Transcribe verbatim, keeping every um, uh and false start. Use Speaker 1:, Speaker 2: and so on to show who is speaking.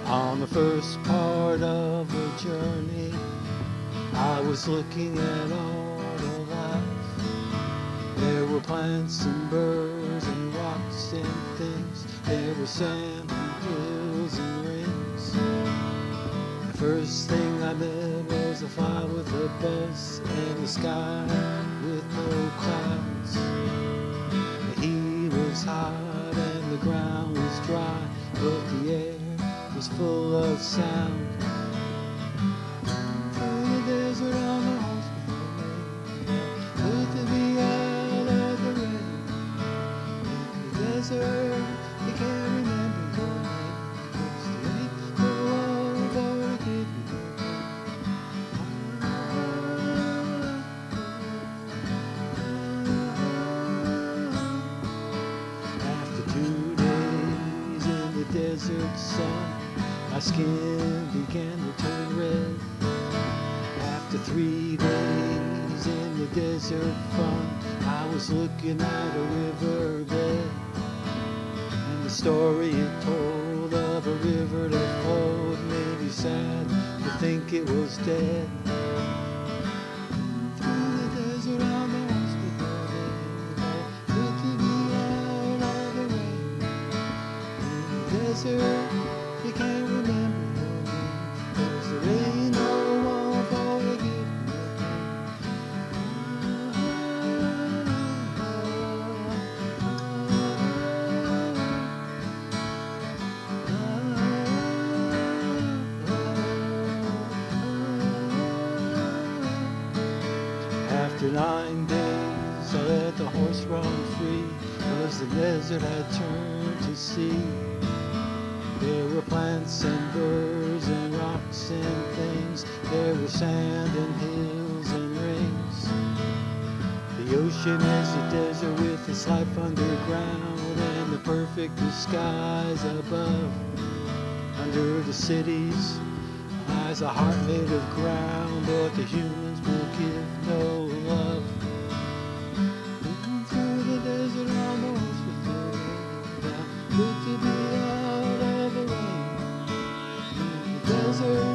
Speaker 1: On the first part of the journey, I was looking at all the life. There were plants and birds and rocks and things. There were sand and hills and rings. The first thing I met was a fly with a buzz and the sky with no clouds. The heat was hot and the ground was dry, but the air was full of sound. Through the desert on the horse lifted me out of the rain. In the desert, you can't remember your name, 'cause there ain't no one for to give you your name. After two days in the desert sun, my skin began to turn red. After three days in the desert fun, I was looking at a riverbed. And the story it told of a river that flowed made me sad to think it was dead. Through the desert on the horse lifted me out of the rain. In the desert, you can't remember your name, 'cause there ain't no one for to give you your After nine days, I let the horse run free, 'cause the desert had turned to sea. There were plants and birds and rocks and things. There were sand and hills and rings. The ocean is a desert with its life underground and the perfect blue skies above. Under the cities lies a heart made of ground, but the humans will give no love. Moving through the desert on the horse with the rain down, good to be out of the rain. In the desert,